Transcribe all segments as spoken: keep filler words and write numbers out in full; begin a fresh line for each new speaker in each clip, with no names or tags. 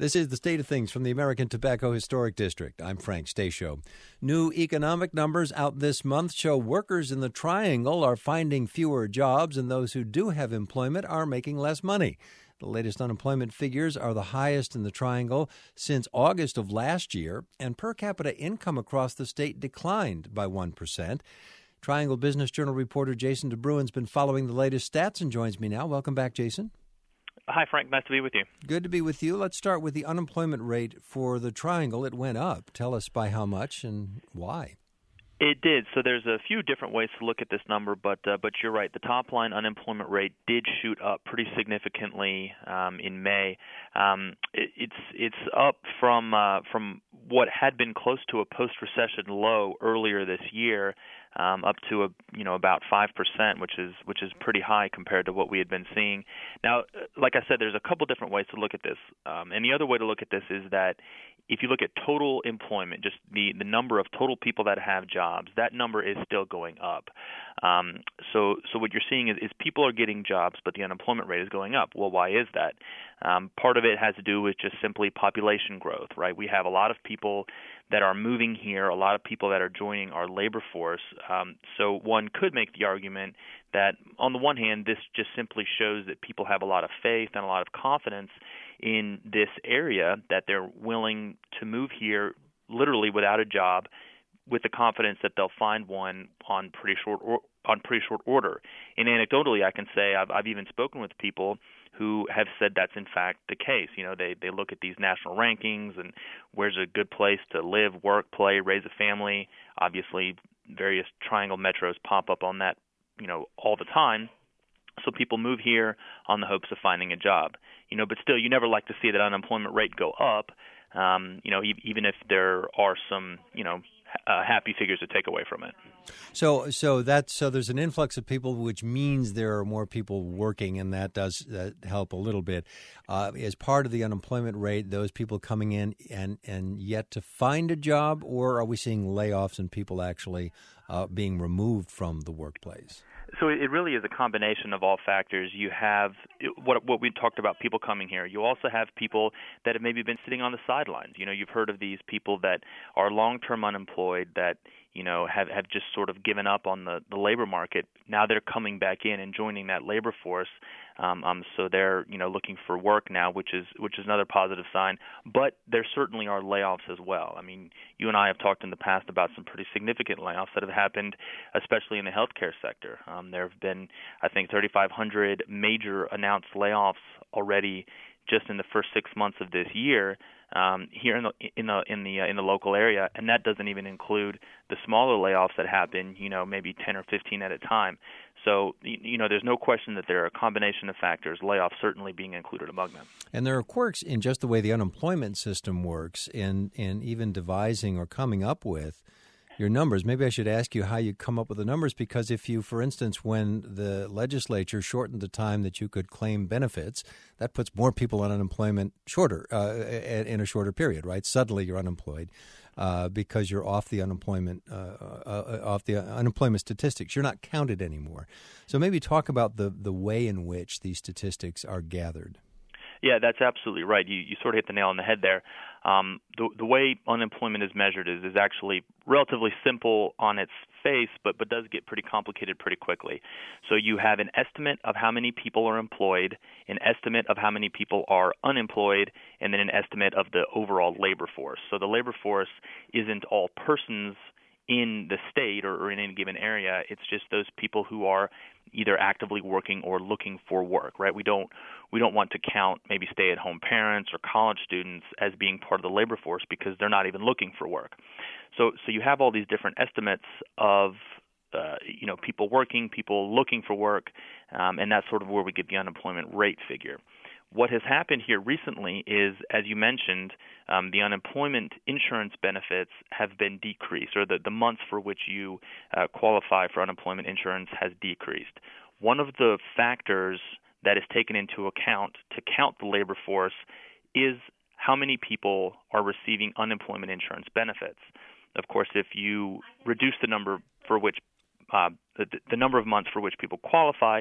This is The State of Things from the American Tobacco Historic District. I'm Frank Stasio. New economic numbers out this month show workers in the Triangle are finding fewer jobs, and those who do have employment are making less money. The latest unemployment figures are the highest in the Triangle since August of last year, and per capita income across the state declined by one percent. Triangle Business Journal reporter Jason DeBruin's been following the latest stats and joins me now. Welcome back, Jason.
Hi, Frank. Nice to be with you.
Good to be with you. Let's start with the unemployment rate for the Triangle. It went up. Tell us by how much and why.
It did. So there's a few different ways to look at this number, but uh, but you're right. The top line unemployment rate did shoot up pretty significantly um, in May. Um, it, it's it's up from uh, from what had been close to a post-recession low earlier this year, um, up to a you know about five percent, which is which is pretty high compared to what we had been seeing. Now, like I said, there's a couple different ways to look at this, um, and the other way to look at this is that if you look at total employment, just the, the number of total people that have jobs, that number is still going up. Um, so so what you're seeing is, is people are getting jobs, but the unemployment rate is going up. Well, why is that? Um, part of it has to do with just simply population growth, right? We have a lot of people that are moving here, a lot of people that are joining our labor force. Um, so one could make the argument that, on the one hand, this just simply shows that people have a lot of faith and a lot of confidence in this area, that they're willing to move here literally without a job, with the confidence that they'll find one on pretty short or, on pretty short order. And anecdotally, I can say I've, I've even spoken with people who have said that's in fact the case. You know, they they look at these national rankings and where's a good place to live, work, play, raise a family. Obviously, various Triangle metros pop up on that, you know, all the time. So people move here on the hopes of finding a job. You know, but still, you never like to see that unemployment rate go up. Um, you know, e- even if there are some, you know, uh, happy figures to take away from it.
So, so that's so there's an influx of people, which means there are more people working, and that does uh, help a little bit. Uh, as part of the unemployment rate, those people coming in and and yet to find a job, or are we seeing layoffs and people actually uh, being removed from the workplace?
So it really is a combination of all factors. You have what what we talked about, people coming here. You also have people that have maybe been sitting on the sidelines. You know, you've heard of these people that are long-term unemployed that, you know, have, have just sort of given up on the, the labor market. Now they're coming back in and joining that labor force. Um, um, so they're, you know, looking for work now, which is which is another positive sign. But there certainly are layoffs as well. I mean, you and I have talked in the past about some pretty significant layoffs that have happened, especially in the healthcare sector. Um, there have been, I think, thirty-five hundred major announced layoffs already just in the first six months of this year um, here in the in the in the uh, in the local area, and that doesn't even include the smaller layoffs that happen, you know, maybe ten or fifteen at a time. So, you know, there's no question that there are a combination of factors, layoffs certainly being included among them.
And there are quirks in just the way the unemployment system works, in in even devising or coming up with your numbers. Maybe I should ask you how you come up with the numbers, because if you, for instance, when the legislature shortened the time that you could claim benefits, that puts more people on unemployment shorter, uh, in a shorter period, right? Suddenly you're unemployed uh, because you're off the unemployment uh, uh, off the unemployment statistics. You're not counted anymore. So maybe talk about the, the way in which these statistics are gathered.
Yeah, that's absolutely right. You you sort of hit the nail on the head there. Um, the the way unemployment is measured is, is actually relatively simple on its face, but but does get pretty complicated pretty quickly. So you have an estimate of how many people are employed, an estimate of how many people are unemployed, and then an estimate of the overall labor force. So the labor force isn't all persons in the state or, or in any given area. It's just those people who are either actively working or looking for work, right? We don't we don't want to count maybe stay-at-home parents or college students as being part of the labor force because they're not even looking for work. So so you have all these different estimates of uh, you know people working, people looking for work, um, and that's sort of where we get the unemployment rate figure. What has happened here recently is, as you mentioned, um, the unemployment insurance benefits have been decreased, or the, the months for which you uh, qualify for unemployment insurance has decreased. One of the factors that is taken into account to count the labor force is how many people are receiving unemployment insurance benefits. Of course, if you reduce the number for which uh, the, the number of months for which people qualify,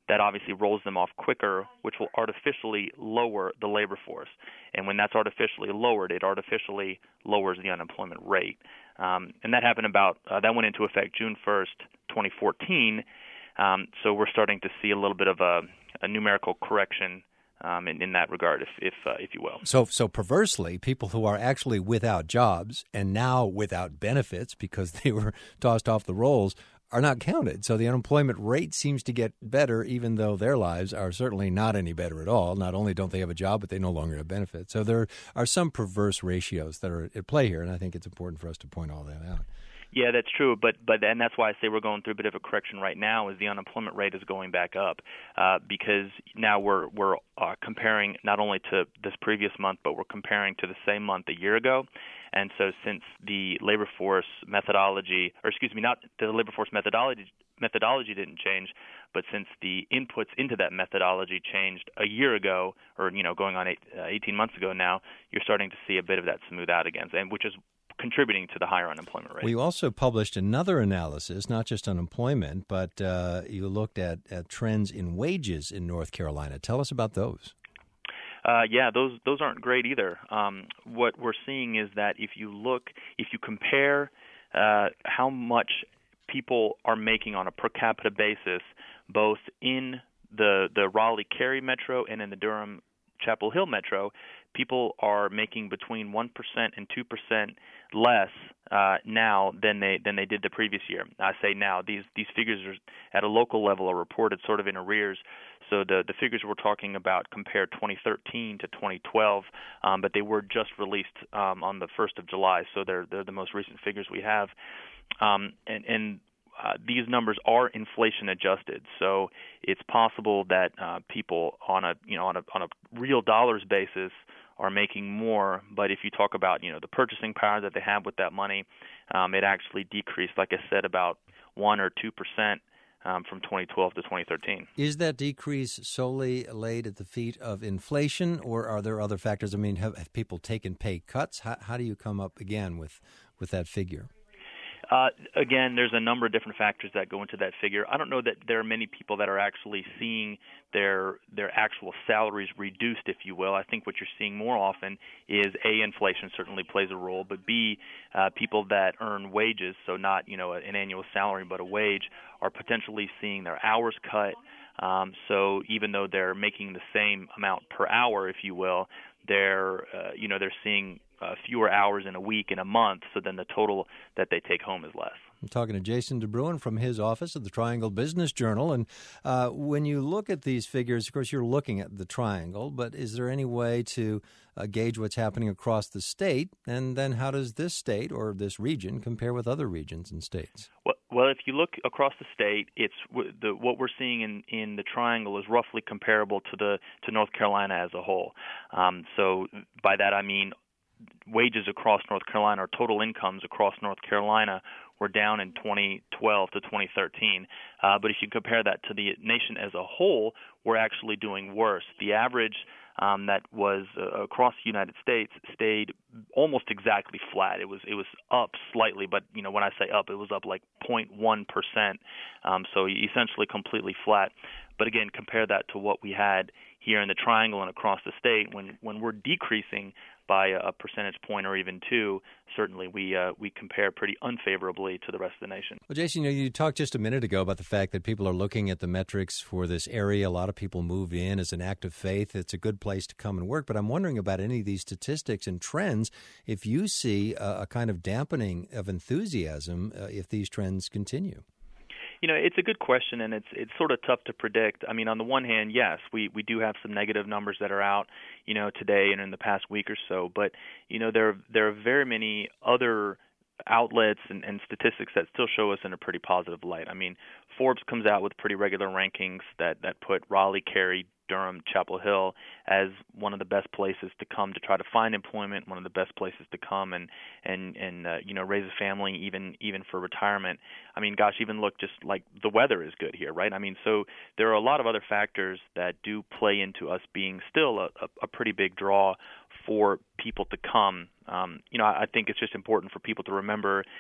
that obviously rolls them off quicker, which will artificially lower the labor force. And when that's artificially lowered, it artificially lowers the unemployment rate. Um, and that happened about, uh, that went into effect June first, twenty fourteen. Um, so we're starting to see a little bit of a, a numerical correction um, in, in that regard, if if, uh, if you will.
So, so perversely, people who are actually without jobs and now without benefits because they were tossed off the rolls are not counted. So the unemployment rate seems to get better, even though their lives are certainly not any better at all. Not only don't they have a job, but they no longer have benefits. So there are some perverse ratios that are at play here, and I think it's important for us to point all that out.
Yeah, that's true, but but and that's why I say we're going through a bit of a correction right now. Is the unemployment rate is going back up uh, because now we're we're uh, comparing not only to this previous month, but we're comparing to the same month a year ago. And so, since the labor force methodology, or excuse me, not the labor force methodology methodology didn't change, but since the inputs into that methodology changed a year ago, or you know, going on eight, uh, eighteen months ago now, you're starting to see a bit of that smooth out again, and which is contributing to the higher unemployment rate.
We also published another analysis, not just unemployment, but uh, you looked at, at trends in wages in North Carolina. Tell us about those.
Uh, yeah, those those aren't great either. Um, what we're seeing is that if you look, if you compare uh, how much people are making on a per capita basis, both in the the Raleigh-Cary metro and in the Durham-Chapel Hill metro, people are making between one percent and two percent less uh, now than they than they did the previous year. I say now. These these figures are at a local level are reported sort of in arrears. So the, the figures we're talking about compare twenty thirteen to twenty twelve, um, but they were just released um, on the first of July, so they're they're the most recent figures we have. Um, and and uh, these numbers are inflation adjusted, so it's possible that uh, people on a you know on a on a real dollars basis are making more, but if you talk about, you know, the purchasing power that they have with that money, um, it actually decreased, like I said, about one or two percent um, from twenty twelve to twenty thirteen.
Is that decrease solely laid at the feet of inflation, or are there other factors? I mean, have, have people taken pay cuts? How, how do you come up again with, with that figure?
Uh, again, there's a number of different factors that go into that figure. I don't know that there are many people that are actually seeing their their actual salaries reduced, if you will. I think what you're seeing more often is A, inflation certainly plays a role, but B, uh, people that earn wages, so not you know an annual salary but a wage, are potentially seeing their hours cut. Um, so even though they're making the same amount per hour, if you will, they're uh, you know they're seeing Uh, fewer hours in a week, in a month, so then the total that they take home is less.
I'm talking to Jason DeBruin from his office at the Triangle Business Journal. And uh, when you look at these figures, of course, you're looking at the Triangle, but is there any way to uh, gauge what's happening across the state? And then how does this state or this region compare with other regions and states?
Well, well if you look across the state, it's the, what we're seeing in, in the Triangle is roughly comparable to the to North Carolina as a whole. Um, so by that I mean wages across North Carolina, or total incomes across North Carolina, were down in twenty twelve to twenty thirteen. Uh, but if you compare that to the nation as a whole, we're actually doing worse. The average um, that was uh, across the United States stayed almost exactly flat. It was it was up slightly, but you know when I say up, it was up like zero point one percent. Um, so essentially completely flat. But again, compare that to what we had here in the Triangle and across the state. When when we're decreasing by a percentage point or even two, certainly we uh, we compare pretty unfavorably to the rest of the nation.
Well, Jason, you know, you talked just a minute ago about the fact that people are looking at the metrics for this area. A lot of people move in as an act of faith. It's a good place to come and work. But I'm wondering about any of these statistics and trends, if you see a, a kind of dampening of enthusiasm uh, if these trends continue.
You know, it's a good question, and it's it's sort of tough to predict. I mean, on the one hand, yes, we, we do have some negative numbers that are out, you know, today and in the past week or so. But, you know, there, there are very many other outlets and, and statistics that still show us in a pretty positive light. I mean, Forbes comes out with pretty regular rankings that, that put Raleigh, Cary, Durham, Chapel Hill as one of the best places to come to try to find employment, one of the best places to come and and and uh, you know raise a family, even even for retirement. I mean, gosh, even look, just like the weather is good here, right? I mean, so there are a lot of other factors that do play into us being still a, a, a pretty big draw for people to come. Um, you know, I think it's just important for people to remember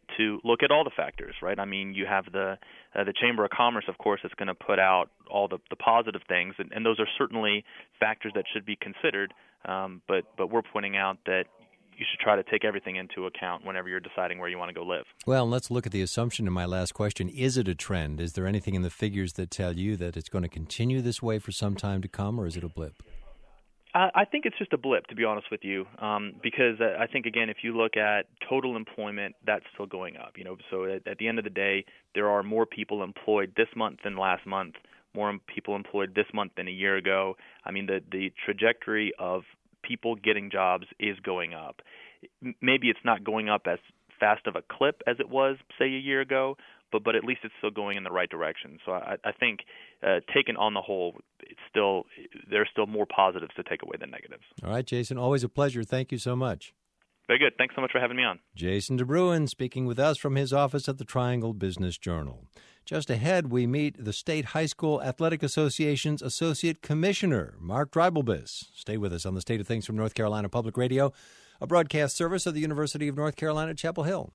to look at all the factors, right? I mean, you have the uh, the Chamber of Commerce, of course, that's going to put out all the, the positive things, and, and those are certainly factors that should be considered. Um, but but we're pointing out that you should try to take everything into account whenever you're deciding where you want to go live. Well,
let's look at the assumption in my last question. Is it a trend? Is there anything in the figures that tell you that it's going to continue this way for some time to come, or is it a blip?
I think it's just a blip, to be honest with you, um, because I think, again, if you look at total employment, that's still going up. You know, so at, at the end of the day, there are more people employed this month than last month, more people employed this month than a year ago. I mean, the, the trajectory of people getting jobs is going up. Maybe it's not going up as fast of a clip as it was, say, a year ago, but but at least it's still going in the right direction. So I, I think, uh, taken on the whole, it's still there are still more positives to take away than negatives.
All right, Jason, always a pleasure. Thank you so much.
Very good. Thanks so much for having me on.
Jason DeBruin speaking with us from his office at the Triangle Business Journal. Just ahead, we meet the State High School Athletic Association's Associate Commissioner, Mark Dreibelbis. Stay with us on the State of Things from North Carolina Public Radio, a broadcast service of the University of North Carolina at Chapel Hill.